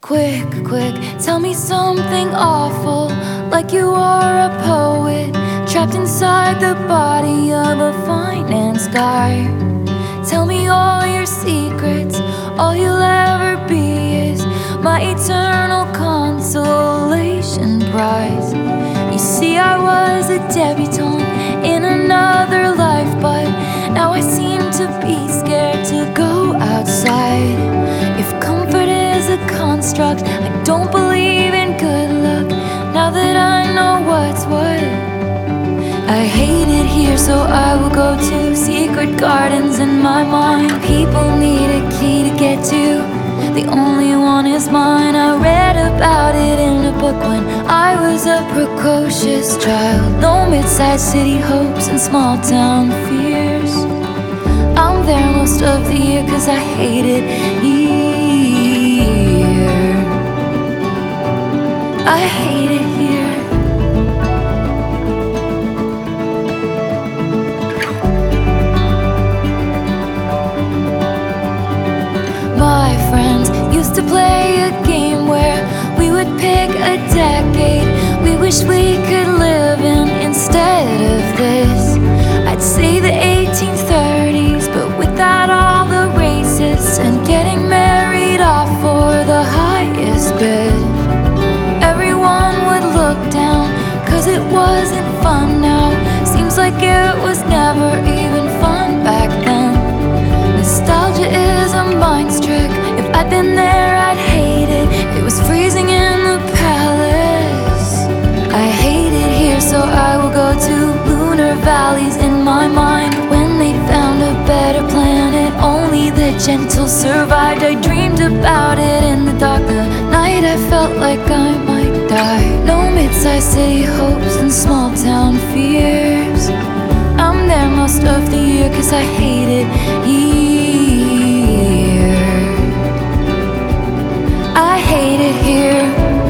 Quick, quick, tell me something awful, like you are a poet trapped inside the body of a finance guy. Tell me all your secrets, all you'll ever be is my eternal consolation prize. You see, I was a debutante in another life, but now I seem to be scared to go outside. If comfort is a construct, I don't believe in good luck. Now that I know what's what, I hate it here, so I will go to secret gardens in my mind. People need a key to get to, the only one is mine. I read about it in a book when I was a precocious child. No mid-sized city hopes and small town fears. I'm there most of the year 'cause I hate it here. I hate it here. My friends used to play a game where we would pick a decade we wish we could live in instead of this. I'd say the 1830s, but without all the racists and getting married off for the highest bid. Everyone would look down 'cause it wasn't fun now. Seems like it was never even fun back then. Nostalgia is a mind's trick. If I'd been there, I'd hate it. It was freezing in the palace. I hate it here, so I will go to lunar valleys in my mind. When they found a better planet, only the gentle survived. I dreamed about it in the dark. The night I felt like I might die. No mid-sized city hopes and small town fears. I'm there most of the year 'cause I hate it here. I hate it here.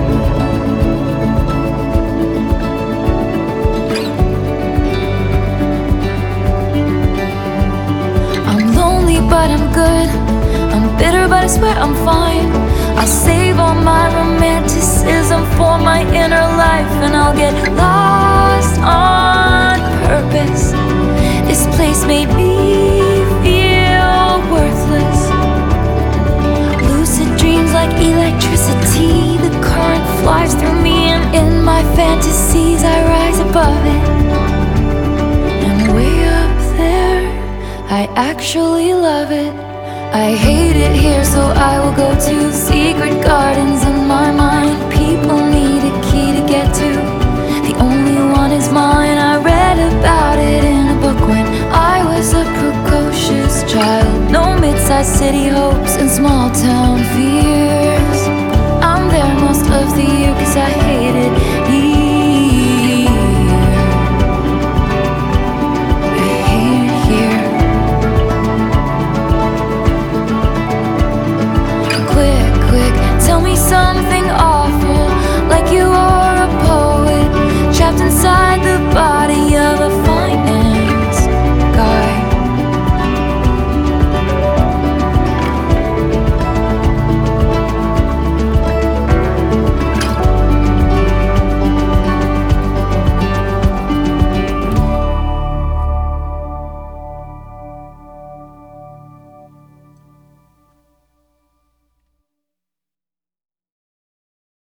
I'm lonely but I'm good, I'm bitter but I swear I'm fine. I'll save all my romanticism for my inner life, and I'll get lost on purpose. This place made me feel worthless. Lucid dreams like electricity, the current flies through me, and in my fantasies I rise above it. And way up there, I actually love it. I hate it here, so I will go to secret gardens in my mind. People need a key to get to, the only one is mine. I read about it in a book when I was a precocious child. No mid-sized city hopes and small town fears.